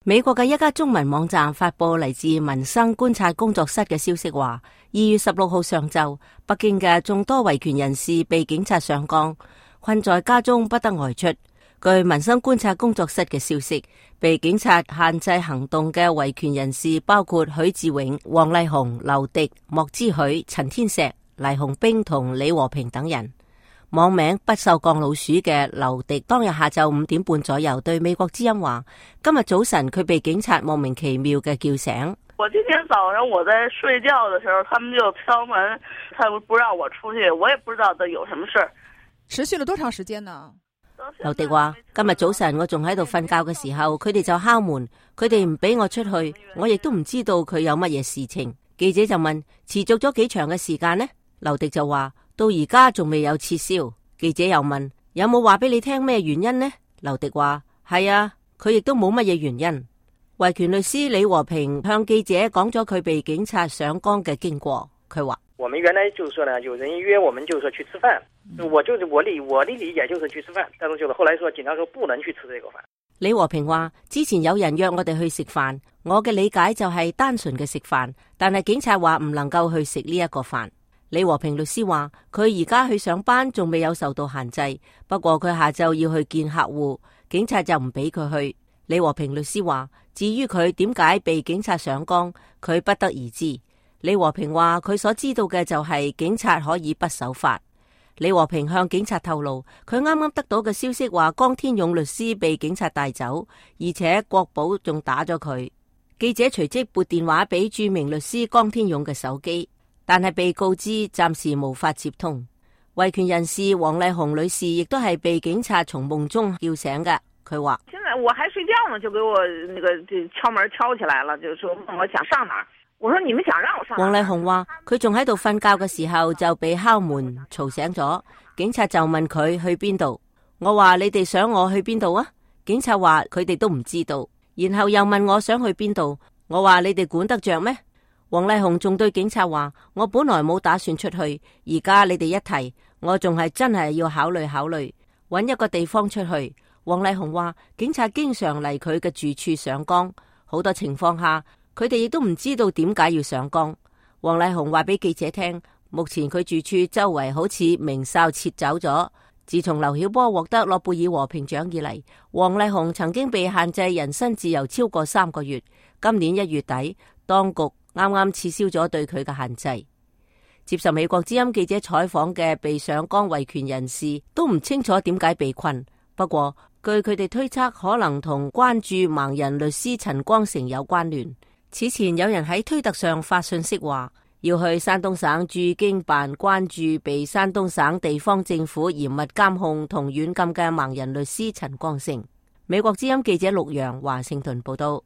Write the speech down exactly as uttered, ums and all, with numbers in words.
美國嘅一家中文網站發佈嚟自民生觀察工作室嘅消息話，二月十六號上晝，北京嘅眾多維權人士被警察上綱，困在家中不得外出。據民生觀察工作室嘅消息，被警察限制行動嘅維權人士包括許志永、王麗紅、劉迪、莫之許、陳天石、黎紅兵同李和平等人。網名不鏽鋼老鼠嘅劉迪當日下晝五點半左右對美國之音話，今日早晨佢被警察莫名其妙嘅叫醒。 我今天早上我在睡覺的時候，他們就敲門，他們不讓我出去，我也不知道這有什麼事。 持續了多長時間呢？ 劉迪話，今日早晨我仲喺度瞓覺嘅時候，佢哋就敲門，佢哋唔俾我出去，我亦都唔知道佢有乜嘢事情。記者就問，持續咗幾長嘅時間呢？劉迪就話，到而家仲未有撤銷。記者又問，有冇話俾你聽咩原因呢？劉迪話，係啊，佢亦都冇乜嘢原因。維權律師李和平向記者講咗佢被警察上綱嘅經過。佢話， 我們原來就是說呢，有人約我們就是說去吃飯，我就是我理我的理解就是去吃飯，但是就是後來說警察說不能去吃這個飯。 李和平話，之前有人約我哋去食飯，我嘅理解就係單純嘅食飯，但係警察話唔能夠去食呢一個飯。李和平律師話，佢而家去上班仲未有受到限制，不過佢下晝要去見客戶，警察就唔俾佢去。李和平律師話，至於佢點解被警察上綱，佢不得而知。李和平話，佢所知道嘅就係警察可以不守法。李和平向警察透露，佢啱啱得到嘅消息話，江天勇律師被警察帶走，而且國保仲打咗佢。記者隨即撥電話俾著名律師江天勇嘅手機，但係被告知暫時無法接通。維權人士王麗紅女士亦都係被警察從夢中叫醒嘅。佢話： 現在我還睡覺呢，就給我那個敲門敲起來了，就說問我想上哪兒。我說你們想讓我上哪兒？ 王麗紅話佢仲喺度瞓覺嘅時候就被敲門嘈醒咗，警察就問佢去邊度。我話你哋想我去邊度啊？警察話佢哋都唔知道，然後又問我想去邊度。我話你哋管得着咩？王麗紅仲對警察話：我本來冇打算出去，而家你哋一提，我仲係真係要考慮考慮，搵一個地方出去。王麗紅話：警察經常嚟佢嘅住處上綱，好多情況下佢哋亦都唔知道點解要上綱。王麗紅話俾記者聽，目前佢住處周圍好似明哨撤走咗。自從劉曉波獲得諾貝爾和平獎以嚟，王麗紅曾經被限制人身自由超過三個月。今年一月底，當局啱啱撤銷咗對佢嘅限制。接受美國之音記者採訪嘅被上綱維權人士都唔清楚點解被困，不過據佢哋推測，可能同關注盲人律師陳光誠有關聯。此前有人喺推特上發信息話，要去山東省駐京辦關注被山東省地方政府嚴密監控同軟禁嘅盲人律師陳光誠。美國之音記者陸洋華盛頓報道。